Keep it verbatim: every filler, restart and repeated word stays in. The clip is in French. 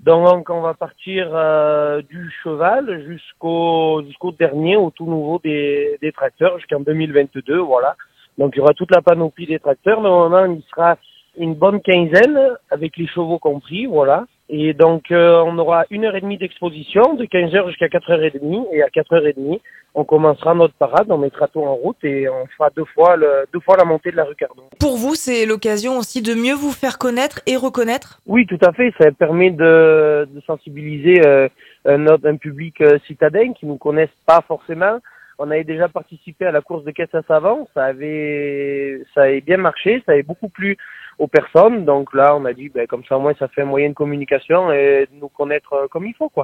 Donc on va partir euh, du cheval jusqu'au jusqu'au dernier, au tout nouveau des, des tracteurs, jusqu'en deux mille vingt-deux, voilà. Donc il y aura toute la panoplie des tracteurs. Normalement, il sera une bonne quinzaine, avec les chevaux compris, voilà. Et donc euh, on aura une heure et demie d'exposition, de quinze heures jusqu'à quatre heures trente, et à quatre heures trente, on commencera notre parade, on mettra tout en route et on fera deux fois le, deux fois la montée de la rue Cardon. Pour vous, c'est l'occasion aussi de mieux vous faire connaître et reconnaître? Oui, tout à fait. Ça permet de, de sensibiliser euh, un, autre- un public euh, citadin qui nous connaissent pas forcément. On avait déjà participé à la course de caisse à savon. Ça avait, ça avait bien marché. Ça avait beaucoup plu aux personnes. Donc là, on a dit, ben, comme ça, au moins, ça fait un moyen de communication et de nous connaître euh, comme il faut, quoi.